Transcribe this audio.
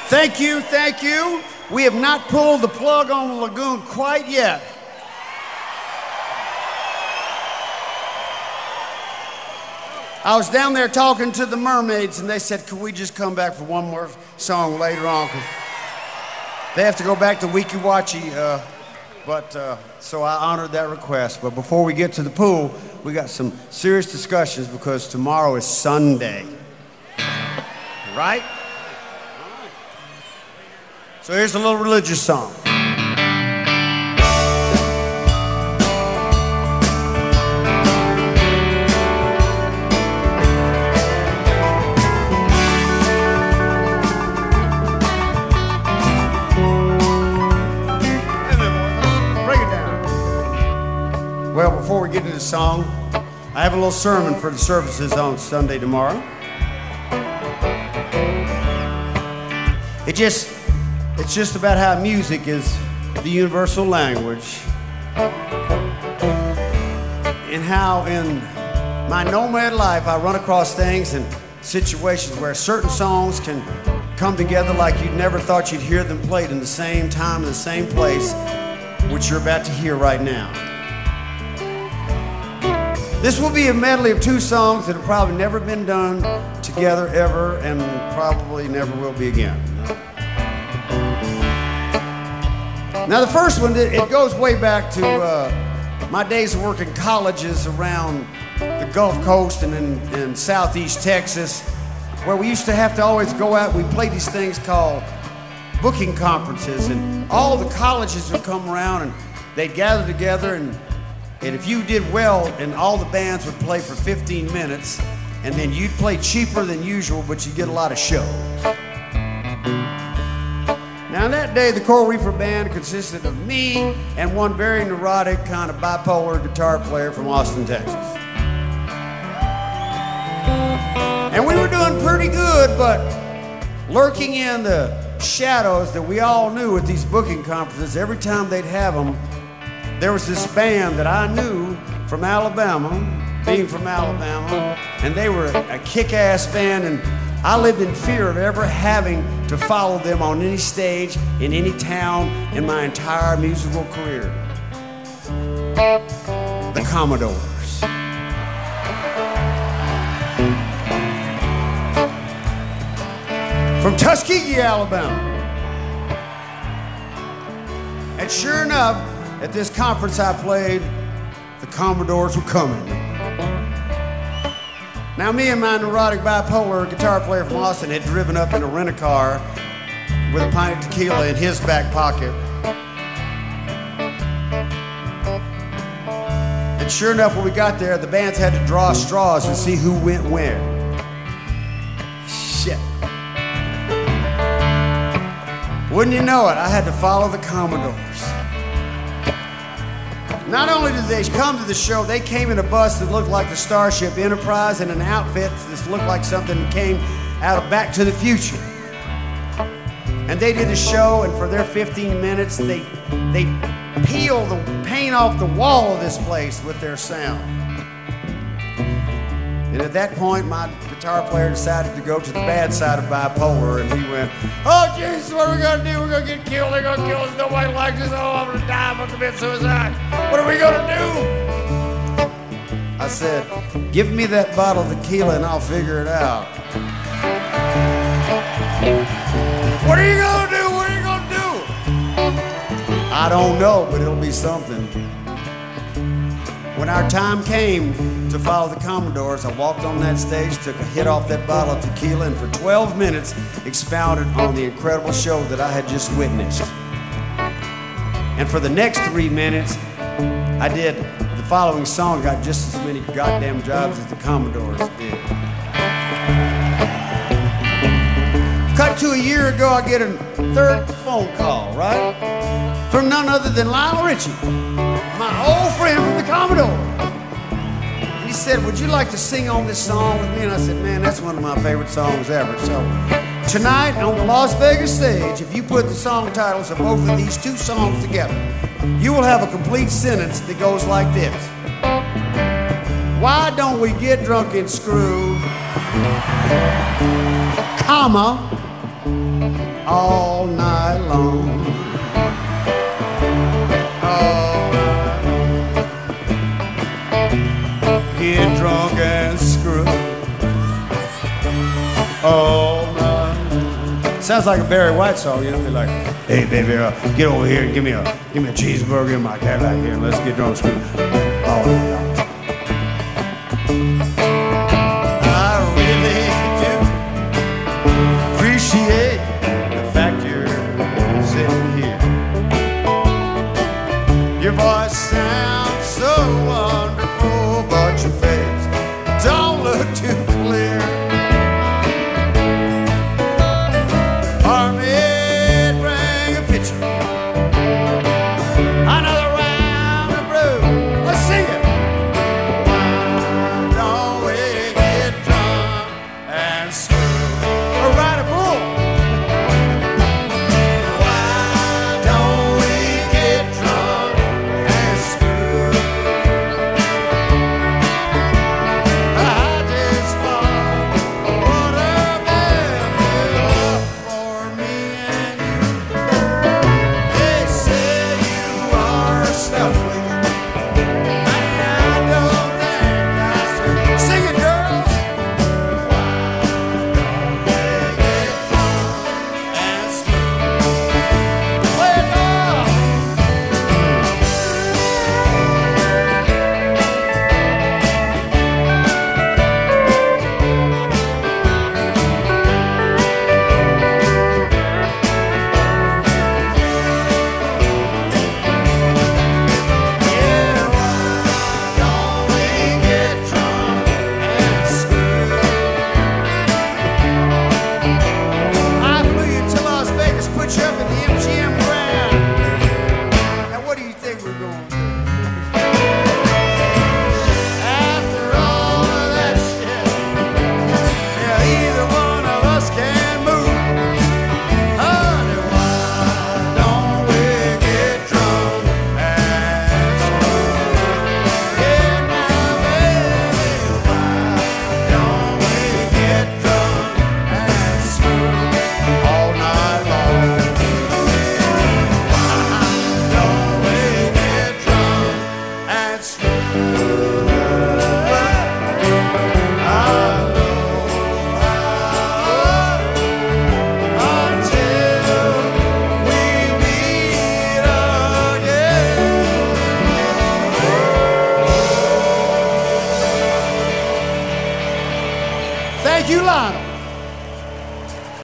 Thank you, thank you. We have not pulled the plug on the lagoon quite yet. I was down there talking to the mermaids, and they said, could we just come back for one more song later on? 'Cause they have to go back to Weeki Wachee, so I honored that request. But before we get to the pool, we got some serious discussions because tomorrow is Sunday. Right? So here's a little religious song. Well, before we get into the song, I have a little sermon for the services on Sunday tomorrow. It's just about how music is the universal language and how in my nomad life I run across things and situations where certain songs can come together like you'd never thought you'd hear them played in the same time in the same place, which you're about to hear right now. This will be a medley of two songs that have probably never been done together ever and probably never will be again. Now the first one, it goes way back to my days of working colleges around the Gulf Coast and in southeast Texas, where we used to have to always go out. We played these things called booking conferences, and all the colleges would come around and they'd gather together, and if you did well, and all the bands would play for 15 minutes, and then you'd play cheaper than usual, but you'd get a lot of shows. Now that day, the Coral Reefer Band consisted of me and one very neurotic, kind of bipolar guitar player from Austin, Texas. And we were doing pretty good, but lurking in the shadows that we all knew at these booking conferences, every time they'd have them, there was this band that I knew from Alabama, being from Alabama, and they were a kick-ass band, and I lived in fear of ever having to follow them on any stage, in any town, in my entire musical career. The Commodores. From Tuskegee, Alabama. And sure enough, at this conference I played, the Commodores were coming. Now me and my neurotic bipolar guitar player from Austin had driven up in a rent-a-car with a pint of tequila in his back pocket. And sure enough, when we got there, the bands had to draw straws and see who went where. Shit. Wouldn't you know it, I had to follow the Commodores. Not only did they come to the show, they came in a bus that looked like the Starship Enterprise and an outfit that looked like something that came out of Back to the Future. And they did a show, and for their 15 minutes, they peeled the paint off the wall of this place with their sound. And at that point, my guitar player decided to go to the bad side of bipolar, and he went, oh, Jesus, what are we going to do? We're going to get killed. They're going to kill us. Nobody likes us. Oh, I'm going to die. I'm going to commit suicide. What are we going to do? I said, give me that bottle of tequila, and I'll figure it out. What are you going to do? What are you going to do? I don't know, but it'll be something. When our time came to follow the Commodores, I walked on that stage, took a hit off that bottle of tequila, and for 12 minutes expounded on the incredible show that I had just witnessed. And for the next 3 minutes, I did the following song, got just as many goddamn jobs as the Commodores did. Cut to a year ago, I get a third phone call, right? From none other than Lionel Richie, my old friend from the Commodore. And he said, would you like to sing on this song with me? And I said, man, that's one of my favorite songs ever. So tonight on the Las Vegas stage, if you put the song titles of both of these two songs together, you will have a complete sentence that goes like this. Why don't we get drunk and screw, comma, all night long. All night long. Get drunk and screw all night long. Sounds like a Barry White song, you know? They're like, hey baby, get over here and give me a cheeseburger in my Cadillac here and let's get drunk and screw all night long. Appreciate the fact you're sitting here. Your voice